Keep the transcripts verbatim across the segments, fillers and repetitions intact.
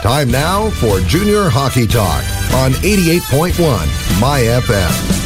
Time now for Junior Hockey Talk on eighty-eight point one My F M.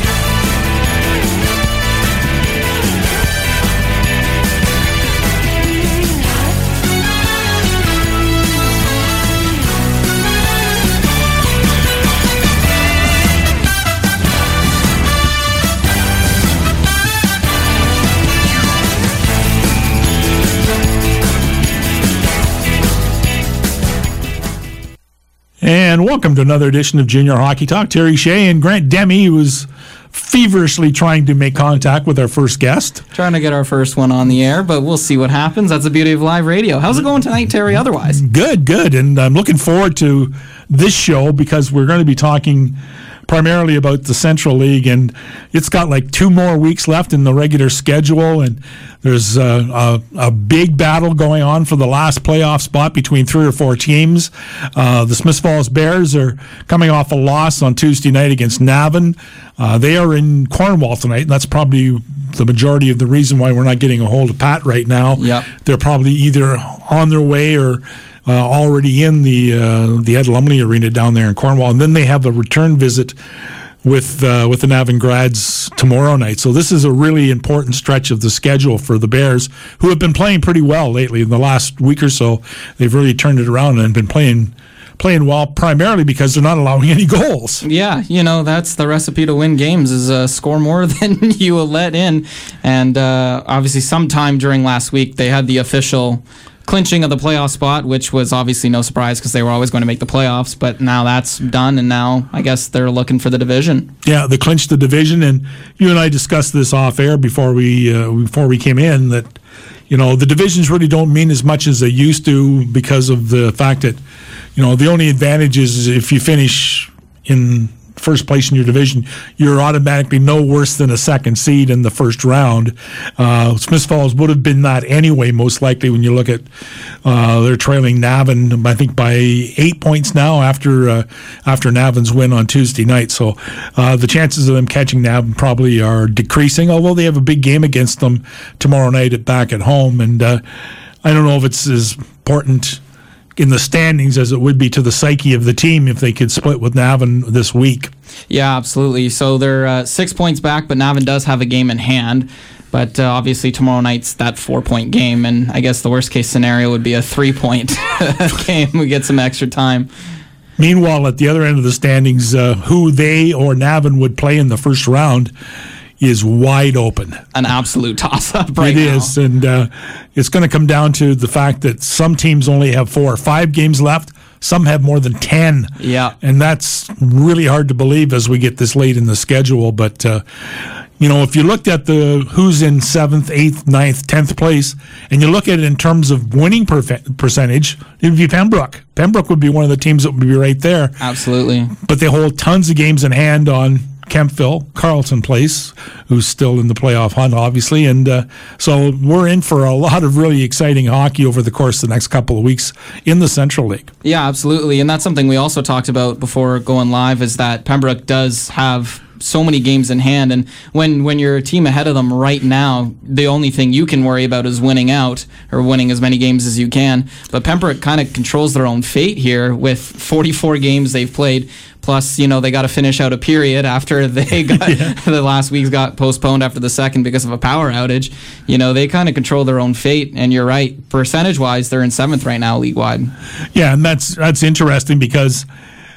And welcome to another edition of Junior Hockey Talk. Terry Shea and Grant Demi was feverishly trying to make contact with our first guest. Trying to get our first one on the air, but we'll see what happens. That's the beauty of live radio. How's it going tonight, Terry, otherwise? Good, good. And I'm looking forward to this show because we're going to be talking primarily about the Central League, and it's got like two more weeks left in the regular schedule, and there's a, a, a big battle going on for the last playoff spot between three or four teams. Uh, the Smiths Falls Bears are coming off a loss on Tuesday night against Navan. Uh, they are in Cornwall tonight, and that's probably the majority of the reason why we're not getting a hold of Pat right now. Yep. They're probably either on their way or Uh, already in the uh, the Ed Lumley Arena down there in Cornwall, and then they have a return visit with uh, with the Navan Grads tomorrow night. So this is a really important stretch of the schedule for the Bears, who have been playing pretty well lately. In the last week or so, they've really turned it around and been playing playing well, primarily because they're not allowing any goals. Yeah, you know, that's the recipe to win games, is uh, score more than you will let in. And uh, obviously sometime during last week, they had the official clinching of the playoff spot, which was obviously no surprise because they were always going to make the playoffs, but now that's done, and now I guess they're looking for the division. Yeah, they clinched the division, and you and I discussed this off air before we uh, before we came in, that you know the divisions really don't mean as much as they used to because of the fact that you know the only advantage is if you finish in first place in your division, you're automatically no worse than a second seed in the first round. Uh, Smiths Falls would have been that anyway, most likely, when you look at uh, they're trailing Navan, I think, by eight points now after uh, after Navan's win on Tuesday night. So uh, the chances of them catching Navan probably are decreasing, although they have a big game against them tomorrow night at back at home. And uh, I don't know if it's as important in the standings as it would be to the psyche of the team if they could split with Navan this week. Yeah, absolutely. So they're uh, six points back, but Navan does have a game in hand. But uh, obviously tomorrow night's that four-point game, and I guess the worst-case scenario would be a three-point game. We get some extra time. Meanwhile, at the other end of the standings, uh, who they or Navan would play in the first round is wide open. An absolute toss-up right now. It now. is, and uh, it's going to come down to the fact that some teams only have four or five games left. Some have more than ten. Yeah. And that's really hard to believe as we get this late in the schedule. But, uh, you know, if you looked at the who's in seventh, eighth, ninth, tenth place, and you look at it in terms of winning per- percentage, it would be Pembroke. Pembroke would be one of the teams that would be right there. Absolutely. But they hold tons of games in hand on Kempville, Carleton Place, who's still in the playoff hunt, obviously. And uh, so we're in for a lot of really exciting hockey over the course of the next couple of weeks in the Central League. Yeah, absolutely. And that's something we also talked about before going live, is that Pembroke does have so many games in hand, and when when you're a team ahead of them right now, the only thing you can worry about is winning out or winning as many games as you can. But Pembroke kind of controls their own fate here with forty-four games they've played, plus you know they got to finish out a period after they got yeah. the last week's got postponed after the second because of a power outage. You know, they kind of control their own fate, and you're right, percentage wise they're in seventh right now league wide. Yeah, and that's that's interesting because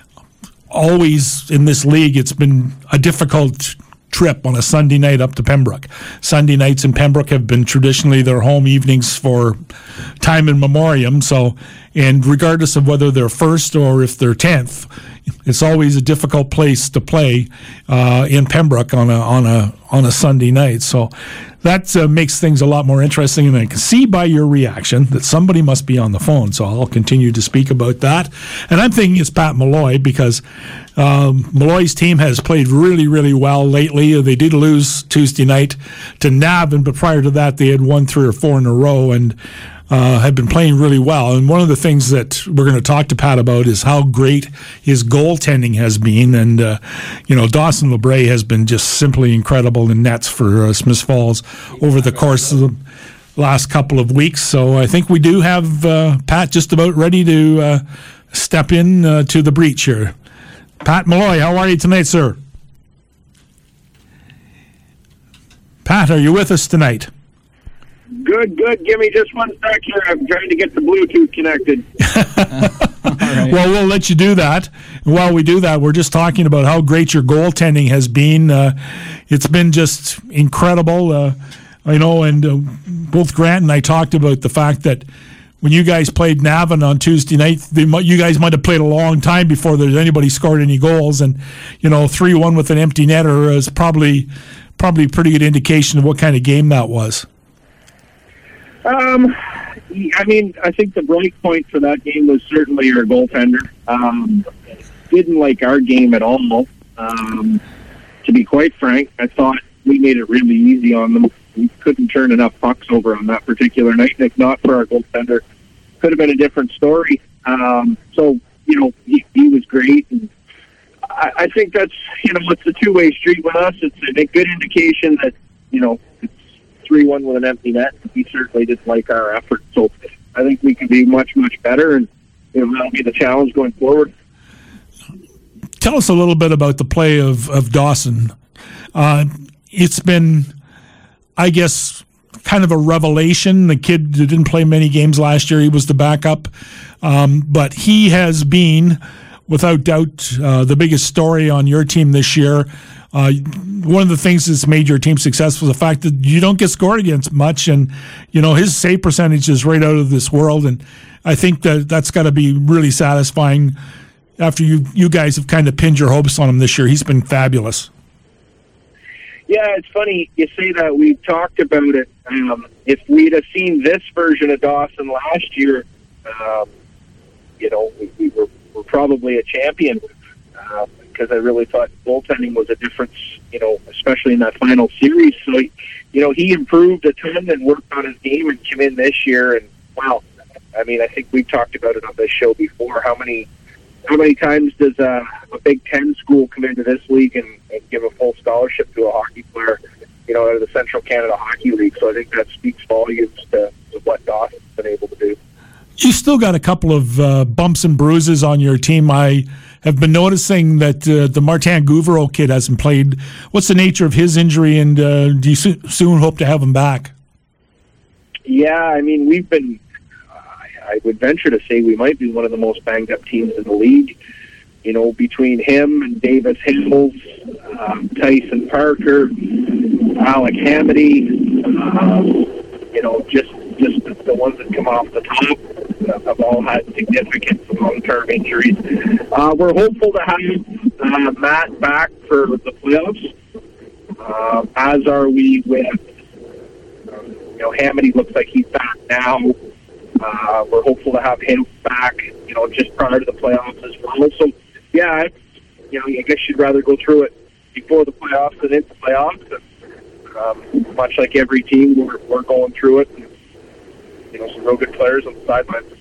always in this league, it's been a difficult trip on a Sunday night up to Pembroke. Sunday nights in Pembroke have been traditionally their home evenings for time in memoriam. So, and regardless of whether they're first or if they're tenth, it's always a difficult place to play uh, in Pembroke on a on a on a Sunday night. So that uh, makes things a lot more interesting, and I can see by your reaction that somebody must be on the phone, so I'll continue to speak about that. And I'm thinking it's Pat Malloy because um, Malloy's team has played really, really well lately. They did lose Tuesday night to Navan, but prior to that they had won three or four in a row, and Uh, have been playing really well. And one of the things that we're going to talk to Pat about is how great his goaltending has been. And, uh, you know, Dawson LeBray has been just simply incredible in nets for uh, Smiths Falls over the course of the last couple of weeks. So I think we do have uh, Pat just about ready to uh, step in uh, to the breach here. Pat Malloy, how are you tonight, sir? Pat, are you with us tonight? Good, good. Give me just one sec here. I'm trying to get the Bluetooth connected. Right. Well, we'll let you do that. And while we do that, we're just talking about how great your goaltending has been. Uh, it's been just incredible. Uh, I know, and uh, both Grant and I talked about the fact that when you guys played Navan on Tuesday night, they, you guys might have played a long time before there's anybody scored any goals. And, you know, three one with an empty netter is probably, probably a pretty good indication of what kind of game that was. Um, I mean, I think the bright point for that game was certainly our goaltender. Um, didn't like our game at all. Um, to be quite frank, I thought we made it really easy on them. We couldn't turn enough pucks over on that particular night, and if not for our goaltender, could have been a different story. Um, so, you know, he, he was great. And I, I think that's, you know, it's a two-way street with us. It's a good indication that, you know, it's three one with an empty net. We certainly didn't like our effort. So I think we can be much, much better, and you know, that'll be the challenge going forward. Tell us a little bit about the play of, of Dawson. Uh, it's been, I guess, kind of a revelation. The kid didn't play many games last year. He was the backup. Um, but he has been, without doubt, uh, the biggest story on your team this year. Uh, one of the things that's made your team successful is the fact that you don't get scored against much, and you know his save percentage is right out of this world. And I think that that's got to be really satisfying after you you guys have kind of pinned your hopes on him this year. He's been fabulous. Yeah, it's funny you say that. We talked about it. Um, if we'd have seen this version of Dawson last year, um, you know, we, we were, were probably a champion. Uh, because I really thought goaltending was a difference, you know, especially in that final series. So, you know, he improved a ton and worked on his game and came in this year. And, wow, I mean, I think we've talked about it on this show before. How many how many times does uh, a Big Ten school come into this league and, and give a full scholarship to a hockey player, you know, out of the Central Canada Hockey League? So I think that speaks volumes to, to what Dawson's been able to do. You still got a couple of uh, bumps and bruises on your team. I have been noticing that uh, the Martin Gouvreau kid hasn't played. What's the nature of his injury, and uh, do you so- soon hope to have him back? Yeah, I mean, we've been, uh, I would venture to say we might be one of the most banged-up teams in the league. You know, between him and Davis Hills, um, Tyson Parker, Alec Hamady, um, you know, just just the, the ones that come off the top have all had significant long-term injuries. Uh, we're hopeful to have uh, Matt back for the playoffs, uh, as are we with, uh, you know, Hamady looks like he's back now. Uh, we're hopeful to have him back, you know, just prior to the playoffs as well. So, yeah, it's, you know, I guess you'd rather go through it before the playoffs than in the playoffs. And, um, much like every team, we're, we're going through it. And, you know, some real good players on the sidelines.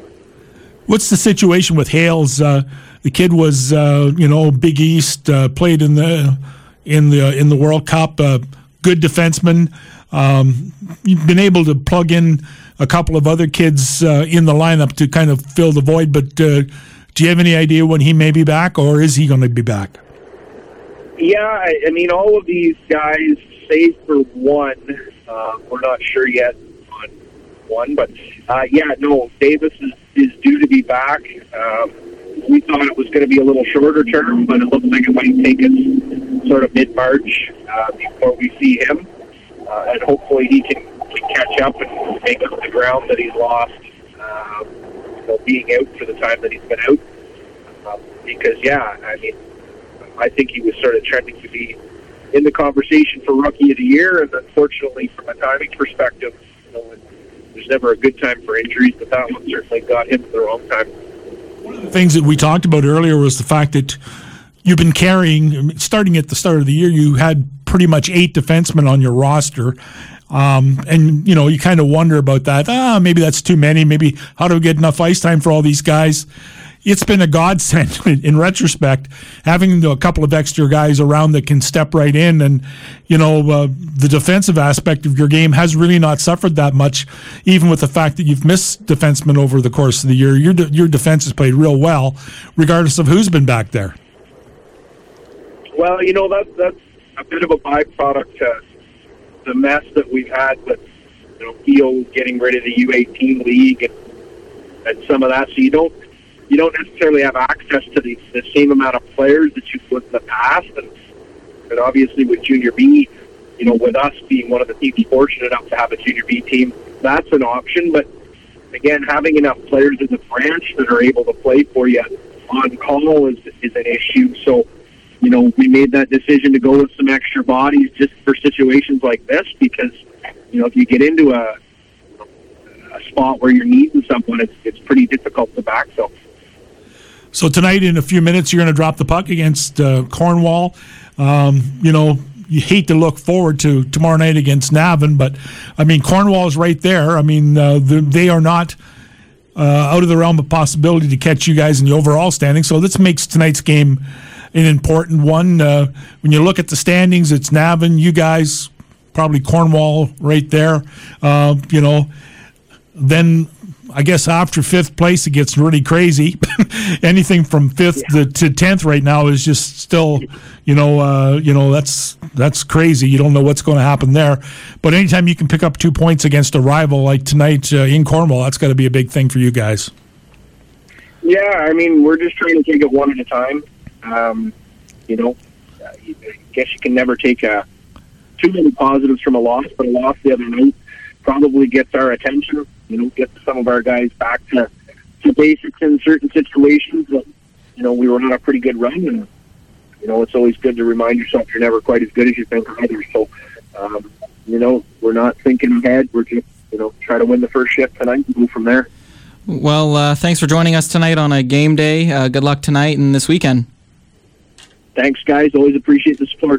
What's the situation with Hales? Uh, the kid was, uh, you know, Big East, uh, played in the in the in the World Cup. Uh, good defenseman. Um, you've been able to plug in a couple of other kids uh, in the lineup to kind of fill the void. But uh, do you have any idea when he may be back, or is he going to be back? Yeah, I, I mean, all of these guys, save for one, uh, we're not sure yet on one, but uh, yeah, no, Davis is, is due to be back. Um, we thought it was going to be a little shorter term, but it looks like it might take us sort of mid-March uh, before we see him, uh, and hopefully he can, can catch up and make up the ground that he's lost, uh, you know, being out for the time that he's been out. Uh, because, yeah, I mean, I think he was sort of trending to be in the conversation for Rookie of the Year, and unfortunately, from a timing perspective, you know, there's never a good time for injuries, but that one certainly got him at the wrong time. One of the things that we talked about earlier was the fact that you've been carrying, starting at the start of the year, you had pretty much eight defensemen on your roster. Um, and, you know, you kind of wonder about that. Ah, maybe that's too many. Maybe how do we get enough ice time for all these guys? it's been a godsend in retrospect, having a couple of extra guys around that can step right in. And, you know, uh, the defensive aspect of your game has really not suffered that much, even with the fact that you've missed defensemen over the course of the year. Your, de- your defense has played real well, regardless of who's been back there. Well, you know, that, that's a bit of a byproduct to the mess that we've had with, you know, E O getting rid of the U eighteen league and, and some of that. So you don't, you don't necessarily have access to the, the same amount of players that you would in the past. And, and obviously with Junior B, you know, with us being one of the teams fortunate enough to have a Junior B team, that's an option. But again, having enough players in the branch that are able to play for you on call is, is an issue. So, you know, we made that decision to go with some extra bodies just for situations like this, because, you know, if you get into a, a spot where you're needing someone, it's, it's pretty difficult to backfill. So tonight, in a few minutes, you're going to drop the puck against uh, Cornwall. Um, you know, you hate to look forward to tomorrow night against Navan, but, I mean, Cornwall is right there. I mean, uh, the, they are not uh, out of the realm of possibility to catch you guys in the overall standing. So this makes tonight's game an important one. Uh, when you look at the standings, it's Navan, you guys, probably Cornwall right there. Uh, you know, then I guess after fifth place, it gets really crazy. Anything from fifth yeah. to, to tenth right now is just still, you know, uh, you know that's that's crazy. You don't know what's going to happen there. But anytime you can pick up two points against a rival like tonight uh, in Cornwall, that's got to be a big thing for you guys. Yeah, I mean, we're just trying to take it one at a time. Um, you know, I guess you can never take a, too many positives from a loss, but a loss the other night probably gets our attention. You know, get some of our guys back to, to basics in certain situations. But, you know, we were on a pretty good run, and, you know, it's always good to remind yourself you're never quite as good as you think either. So, um, you know, we're not thinking ahead. We're just, you know, try to win the first shift tonight and go from there. Well, uh, thanks for joining us tonight on a game day. Uh, good luck tonight and this weekend. Thanks, guys. Always appreciate the support.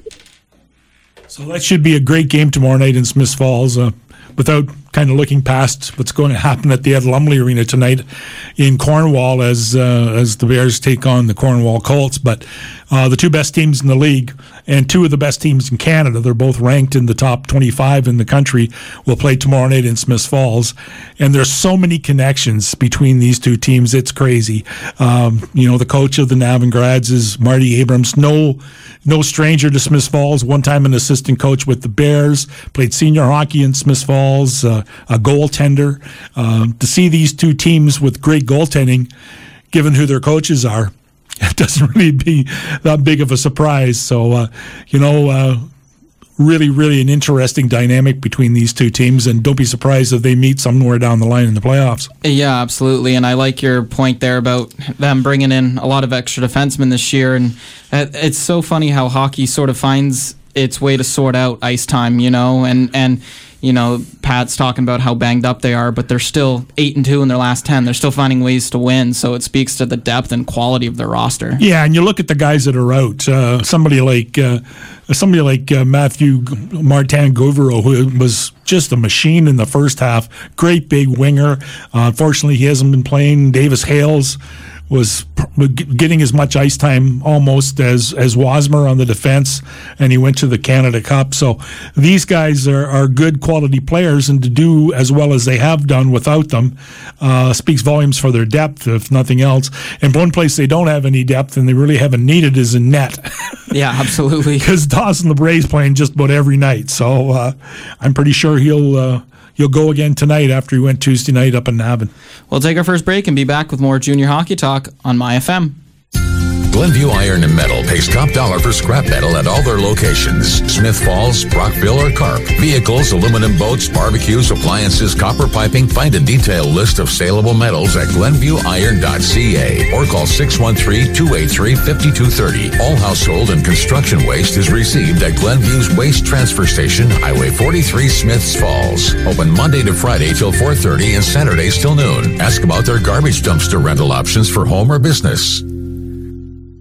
So that should be a great game tomorrow night in Smiths Falls. Uh, without kind of looking past what's going to happen at the Ed Lumley Arena tonight in Cornwall as uh, as the Bears take on the Cornwall Colts. But uh, the two best teams in the league and two of the best teams in Canada, they're both ranked in the top twenty-five in the country, will play tomorrow night in Smiths Falls. And there's so many connections between these two teams, it's crazy. Um, you know, the coach of the Navan Grads is Marty Abrams, no no stranger to Smiths Falls, one time an assistant coach with the Bears, played senior hockey in Smiths Falls, uh, a goaltender. Um, to see these two teams with great goaltending, given who their coaches are, it doesn't really be that big of a surprise. So, uh, you know, uh, really, really an interesting dynamic between these two teams, and don't be surprised if they meet somewhere down the line in the playoffs. Yeah, absolutely, and I like your point there about them bringing in a lot of extra defensemen this year, and it's so funny how hockey sort of finds its way to sort out ice time, you know, and, and you know, Pat's talking about how banged up they are, but they're still eight and two in their last ten. They're still finding ways to win, so it speaks to the depth and quality of their roster. Yeah, and you look at the guys that are out. Uh, somebody like uh, somebody like uh, Matthew Martin Govero, who was just a machine in the first half. Great big winger. Uh, unfortunately, he hasn't been playing. Davis Hales was getting as much ice time almost as as Wasmer on the defense, and he went to the Canada Cup. So these guys are, are good quality players, and to do as well as they have done without them uh, speaks volumes for their depth, if nothing else. And one place they don't have any depth and they really haven't needed is in net. Yeah, absolutely. Because Dawson LeBray's playing just about every night. So uh, I'm pretty sure he'll uh, he'll go again tonight after he went Tuesday night up in Navan. We'll take our first break and be back with more junior hockey talk on My F M. Glenview Iron and Metal pays top dollar for scrap metal at all their locations. Smith Falls, Brockville, or Carp. Vehicles, aluminum boats, barbecues, appliances, copper piping. Find a detailed list of saleable metals at glenview iron dot c a or call six one three, two eight three, five two three zero. All household and construction waste is received at Glenview's Waste Transfer Station, Highway forty-three, Smiths Falls. Open Monday to Friday till four thirty and Saturdays till noon. Ask about their garbage dumpster rental options for home or business.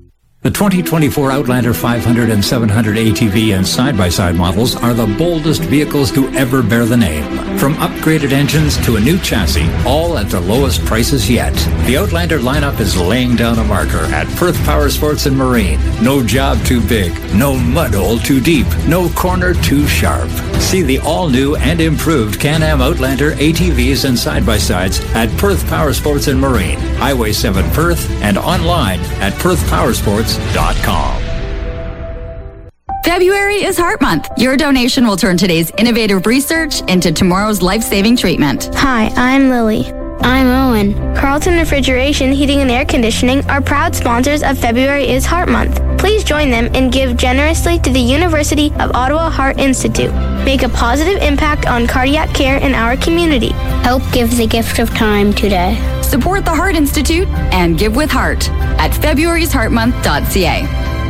The twenty twenty-four Outlander five hundred and seven hundred A T V and side-by-side models are the boldest vehicles to ever bear the name. From upgraded engines to a new chassis, all at the lowest prices yet. The Outlander lineup is laying down a marker at Perth Power Sports and Marine. No job too big, no mud hole too deep, no corner too sharp. See the all-new and improved Can-Am Outlander A T Vs and side-by-sides at Perth Power Sports and Marine, Highway seven Perth, and online at perth powersports dot com. February is Heart Month. Your donation will turn today's innovative research into tomorrow's life-saving treatment. Hi, I'm Lily. I'm Owen. Carlton Refrigeration, Heating and Air Conditioning are proud sponsors of February is Heart Month. Please join them and give generously to the University of Ottawa Heart Institute. Make a positive impact on cardiac care in our community. Help give the gift of time today. Support the Heart Institute and give with heart at februarys heart month dot c a.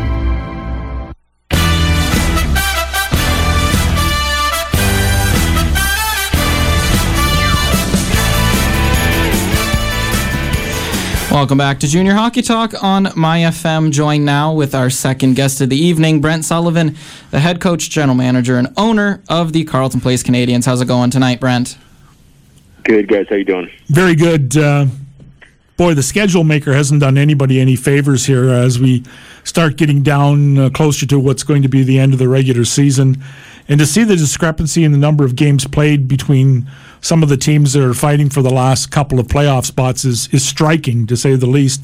Welcome back to Junior Hockey Talk on My F M. Joined now with our second guest of the evening, Brent Sullivan, the head coach, general manager, and owner of the Carleton Place Canadians. How's it going tonight, Brent? Good, guys. How you doing? Very good. Uh, boy, the schedule maker hasn't done anybody any favors here as we start getting down uh, closer to what's going to be the end of the regular season. And to see the discrepancy in the number of games played between some of the teams that are fighting for the last couple of playoff spots is, is striking, to say the least.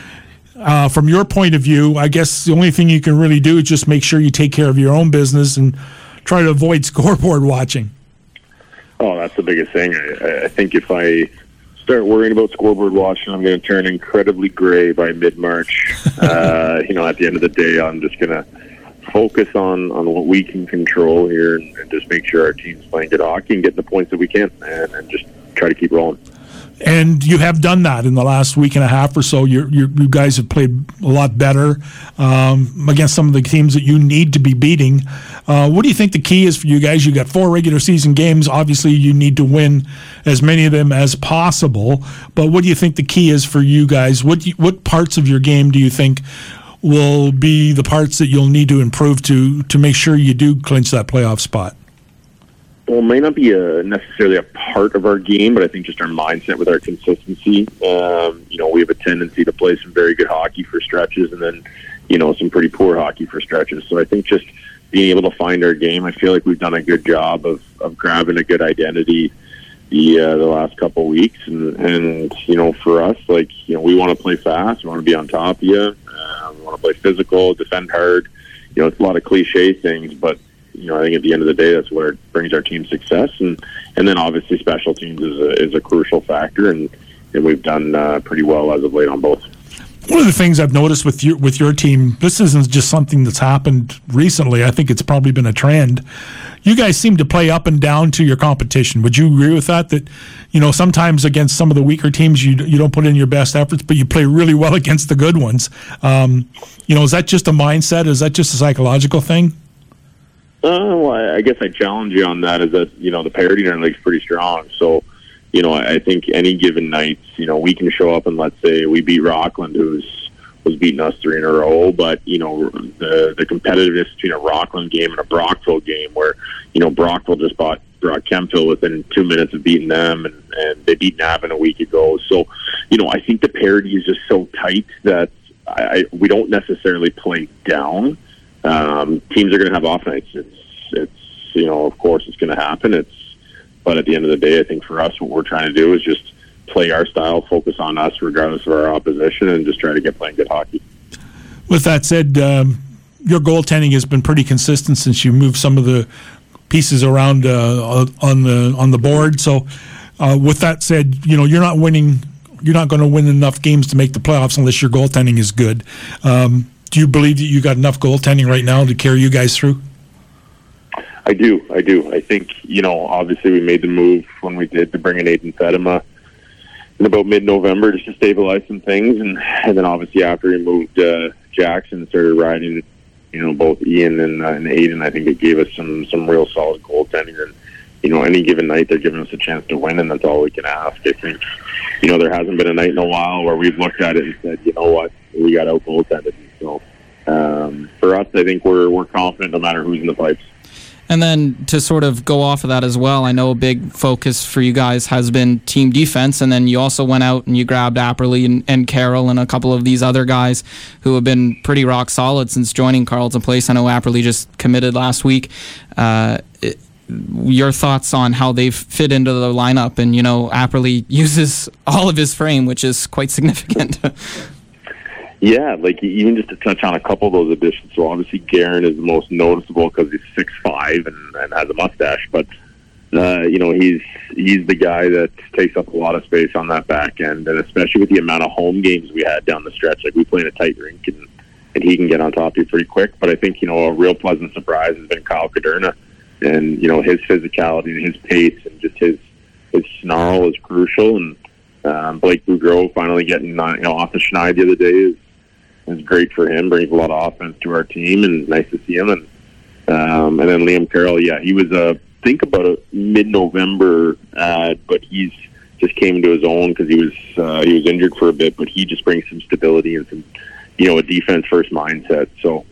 Uh, from your point of view, I guess the only thing you can really do is just make sure you take care of your own business and try to avoid scoreboard watching. Oh, that's the biggest thing. I, I think if I start worrying about scoreboard watching, I'm going to turn incredibly gray by mid-March. uh, you know, at the end of the day, I'm just going to focus on, on what we can control here and, and just make sure our team's playing good hockey and getting the points that we can and, and just try to keep rolling. And you have done that in the last week and a half or so. You're, you're, you guys have played a lot better um, against some of the teams that you need to be beating. Uh, what do you think the key is for you guys? You got four regular season games. Obviously, you need to win as many of them as possible. But what do you think the key is for you guys? What do you, what parts of your game do you think will be the parts that you'll need to improve to to make sure you do clinch that playoff spot? Well, it may not be a, necessarily a part of our game, but I think just our mindset with our consistency. Um, you know, we have a tendency to play some very good hockey for stretches and then, you know, some pretty poor hockey for stretches. So I think just being able to find our game, I feel like we've done a good job of, of grabbing a good identity the uh, the last couple of weeks. And, and, you know, for us, like, you know, we want to play fast. We want to be on top of you. Uh, we want to play physical, defend hard. You know, it's a lot of cliche things, but you know, I think at the end of the day, that's what brings our team success, and and then obviously special teams is a is a crucial factor, and and we've done uh, pretty well as of late on both. One of the things I've noticed with your with your team, this isn't just something that's happened recently. I think it's probably been a trend. You guys seem to play up and down to your competition. Would you agree with that? That, you know, sometimes against some of the weaker teams, you you don't put in your best efforts, but you play really well against the good ones. Um, you know, is that just a mindset? Is that just a psychological thing? Uh, well, I guess I challenge you on that. Is that, you know, the parity in our league is pretty strong. So, you know, I think any given night, you know, we can show up and let's say we beat Rockland, who's was beating us three in a row. But, you know, the the competitiveness between a Rockland game and a Brockville game where, you know, Brockville just bought, brought Kemptville within two minutes of beating them, and, and they beat Navan a week ago. So, you know, I think the parity is just so tight that I, we don't necessarily play down. Um, teams are going to have off nights. It's, it's, you know, of course it's going to happen. It's, but at the end of the day, I think for us, what we're trying to do is just play our style, focus on us regardless of our opposition, and just try to get playing good hockey. With that said, um, your goaltending has been pretty consistent since you moved some of the pieces around uh, on the on the board. So, uh, with that said, you know, you're not winning. You're not going to win enough games to make the playoffs unless your goaltending is good. Um, Do you believe that you got enough goaltending right now to carry you guys through? I do. I do. I think, you know, obviously we made the move when we did to bring in Aiden Fedema in about mid-November just to stabilize some things. And, and then obviously after he moved uh, Jackson and started riding, you know, both Ian and, uh, and Aiden, I think it gave us some, some real solid goaltending. And, you know, any given night they're giving us a chance to win, and that's all we can ask. I think, you know, there hasn't been a night in a while where we've looked at it and said, you know what, we got out goaltended. So, um, for us, I think we're we're confident no matter who's in the pipes. And then to sort of go off of that as well, I know a big focus for you guys has been team defense, and then you also went out and you grabbed Apperly and, and Carroll and a couple of these other guys who have been pretty rock solid since joining Carleton Place. I know Apperly just committed last week. Uh, it, your thoughts on how they've fit into the lineup, and, you know, Apperly uses all of his frame, which is quite significant. Yeah, like even just to touch on a couple of those additions. So obviously Guerin is the most noticeable because he's six five and, and has a mustache. But uh, you know, he's he's the guy that takes up a lot of space on that back end, and especially with the amount of home games we had down the stretch. Like we play in a tight rink, and, and he can get on top of you pretty quick. But I think, you know, a real pleasant surprise has been Kyle Caderna, and you know, his physicality and his pace and just his his snarl is crucial. And um, Blake Boudreau finally getting you know off the schneid the other day is. It's great for him, brings a lot of offense to our team, and nice to see him. And um, and then Liam Carroll, yeah, he was, uh, I think, about a mid-November, uh, but he's just came into his own because he was uh, he was injured for a bit, but he just brings some stability and some, you know, a defense-first mindset. So,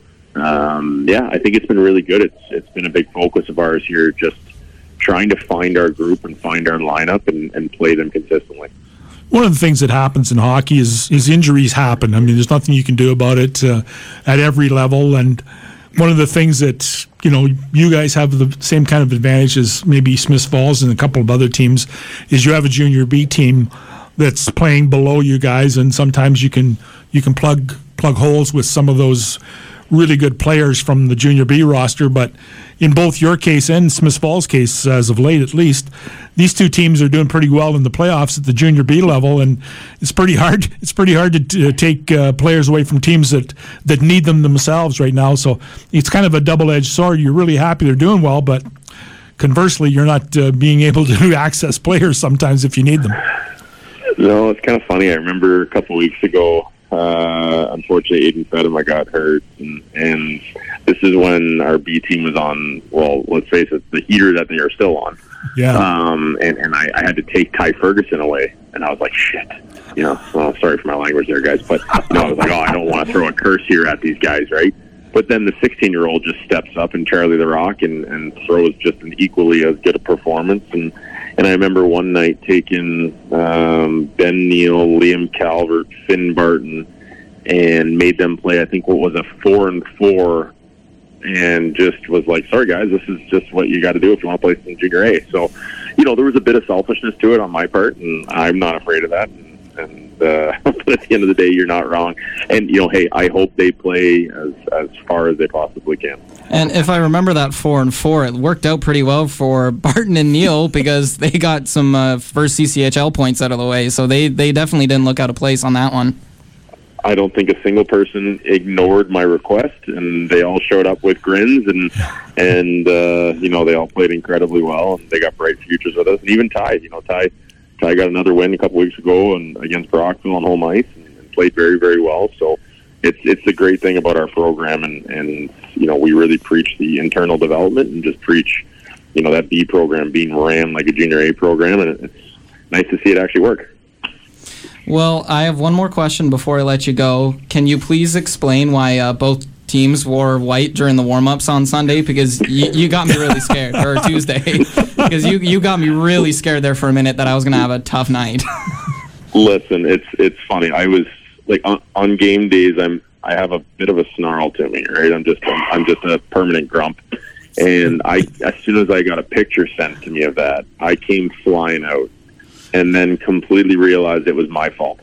um, yeah, I think it's been really good. It's It's been a big focus of ours here, just trying to find our group and find our lineup and, and play them consistently. One of the things that happens in hockey is, is injuries happen. I mean, there's nothing you can do about it uh, at every level. And one of the things that, you know, you guys have the same kind of advantage as maybe Smiths Falls and a couple of other teams is you have a junior B team that's playing below you guys, and sometimes you can you can plug plug holes with some of those really good players from the junior B roster. But in both your case and Smiths Falls' case, as of late at least, these two teams are doing pretty well in the playoffs at the junior B level, and it's pretty hard. It's pretty hard to t- take uh, players away from teams that, that need them themselves right now. So it's kind of a double-edged sword. You're really happy they're doing well, but conversely, you're not uh, being able to access players sometimes if you need them. No, it's kind of funny. I remember a couple weeks ago. Uh, unfortunately, Aiden Fedema got hurt, and, and this is when our B team was on, well, let's face it, the heater that they are still on. Yeah. Um, and and I, I had to take Ty Ferguson away, and I was like, shit. You know, well, sorry for my language there, guys, but you know, I was like, oh, I don't want to throw a curse here at these guys, right? But then the sixteen-year-old just steps up in Charlie the Rock and, and throws just an equally as good a performance. And And I remember one night taking um, Ben Neal, Liam Calvert, Finn Barton, and made them play, I think, what was a four and four, and just was like, sorry, guys, this is just what you got to do if you want to play some junior A. So, you know, there was a bit of selfishness to it on my part, and I'm not afraid of that. And, and uh, but at the end of the day, you're not wrong. And, you know, hey, I hope they play as, as far as they possibly can. And if I remember that four and four, it worked out pretty well for Barton and Neal because they got some uh, first C C H L points out of the way. So they, they definitely didn't look out of place on that one. I don't think a single person ignored my request, and they all showed up with grins, and and uh, you know, they all played incredibly well, and they got bright futures with us. And even Ty, you know, Ty, Ty got another win a couple weeks ago and against Brockville on home ice, and, and played very, very well. So it's it's the great thing about our program, and and you know, we really preach the internal development and just preach, you know, that B program being ran like a junior A program, and it's nice to see it actually work. Well, I have one more question before I let you go. Can you please explain why uh, both teams wore white during the warm-ups on Sunday? Because you, you got me really scared, or Tuesday. Because you, you got me really scared there for a minute that I was going to have a tough night. Listen, it's it's funny. I was, like, on, on game days, I'm I have a bit of a snarl to me, right? I'm just I'm, I'm just a permanent grump. And I as soon as I got a picture sent to me of that, I came flying out. And then completely realized it was my fault.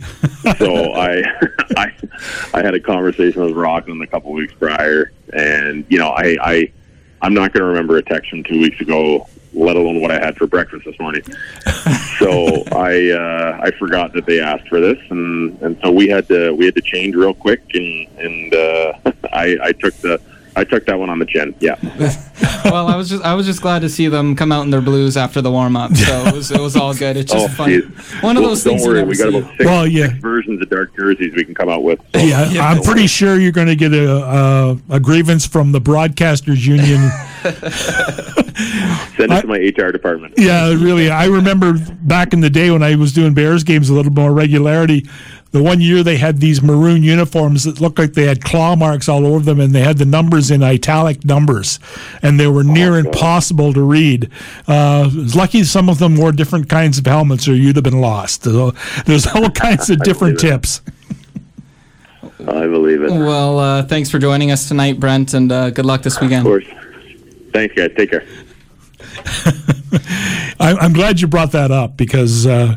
So I, I, I had a conversation with Rockland a couple weeks prior, and you know, I, I, I'm not going to remember a text from two weeks ago, let alone what I had for breakfast this morning. So I, uh, I forgot that they asked for this, and, and so we had to, we had to change real quick, and and uh, I, I took the. I took that one on the chin. Yeah. Well, I was just I was just glad to see them come out in their blues after the warm up. So it was it was all good. It's just oh, fun. One of well, those don't things. Don't worry, we got see. about six, well, yeah. six versions of dark jerseys we can come out with. So yeah, yeah, I'm pretty worry. sure you're going to get a, a a grievance from the Broadcasters Union. Send it I, to my H R department. Yeah, really. I remember back in the day when I was doing Bears games a little more regularity. The one year they had these maroon uniforms that looked like they had claw marks all over them, and they had the numbers in italic numbers, and they were near oh, impossible to read. Uh, it was lucky some of them wore different kinds of helmets, or you'd have been lost. So there's all kinds of different tips. I believe it. Well, uh, thanks for joining us tonight, Brent, and uh, good luck this weekend. Of course. Thanks, guys. Take care. I'm glad you brought that up because uh,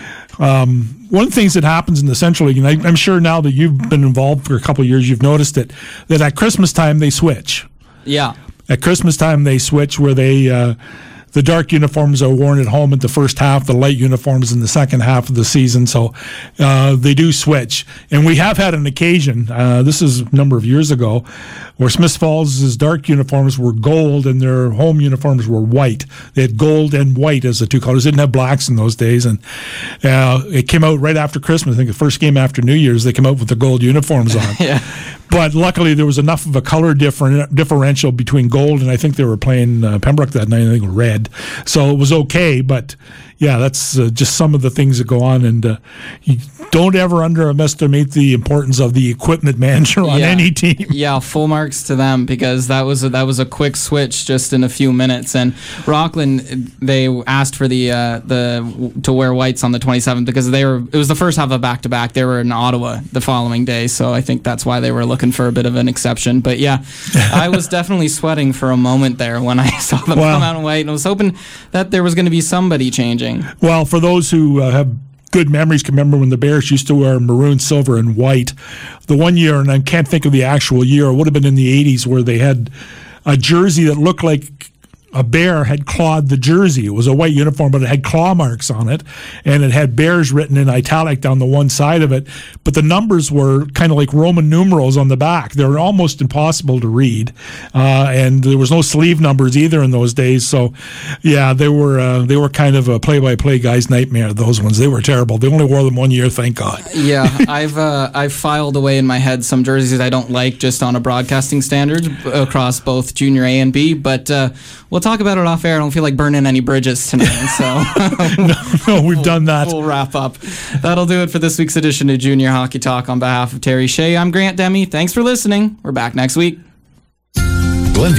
um, one of the things that happens in the Central League, and I, I'm sure now that you've been involved for a couple of years, you've noticed it, that at Christmas time they switch. Yeah. At Christmas time they switch where they uh, the dark uniforms are worn at home at the first half, the light uniforms in the second half of the season. So uh, they do switch. And we have had an occasion, uh, this is a number of years ago, where Smith Falls' dark uniforms were gold and their home uniforms were white. They had gold and white as the two colors. They didn't have blacks in those days. And uh, it came out right after Christmas. I think the first game after New Year's, they came out with the gold uniforms on. Yeah. But luckily, there was enough of a color different, differential between gold, and I think they were playing uh, Pembroke that night, I think red. So it was okay, but yeah, that's uh, just some of the things that go on. And uh, you don't ever underestimate the importance of the equipment manager on yeah. any team. Yeah, full marks to them because that was a, that was a quick switch just in a few minutes. And Rockland, they asked for the uh, the to wear whites on the twenty-seventh because they were it was the first half of back to back. They were in Ottawa the following day, so I think that's why they were looking for a bit of an exception. But yeah, I was definitely sweating for a moment there when I saw them well, come out in white, and I was hoping that there was going to be somebody changing. Well, for those who uh, have good memories, can remember when the Bears used to wear maroon, silver, and white. The one year, and I can't think of the actual year, it would have been in the eighties, where they had a jersey that looked like a bear had clawed the jersey. It was a white uniform, but it had claw marks on it, and it had Bears written in italic down the one side of it. But the numbers were kind of like Roman numerals on the back. They were almost impossible to read, uh, and there was no sleeve numbers either in those days. So, yeah, they were uh, they were kind of a play-by-play guy's nightmare. Those ones, they were terrible. They only wore them one year, thank God. Yeah, I've uh, I've filed away in my head some jerseys I don't like just on a broadcasting standard across both junior A and B, but uh, we'll talk about it off air. I don't feel like burning any bridges tonight, so no, no, we've we'll, done that. We'll wrap up. That'll do it for this week's edition of Junior Hockey Talk. On behalf of Terry Shea, I'm Grant Demme. Thanks for listening. We're back next week.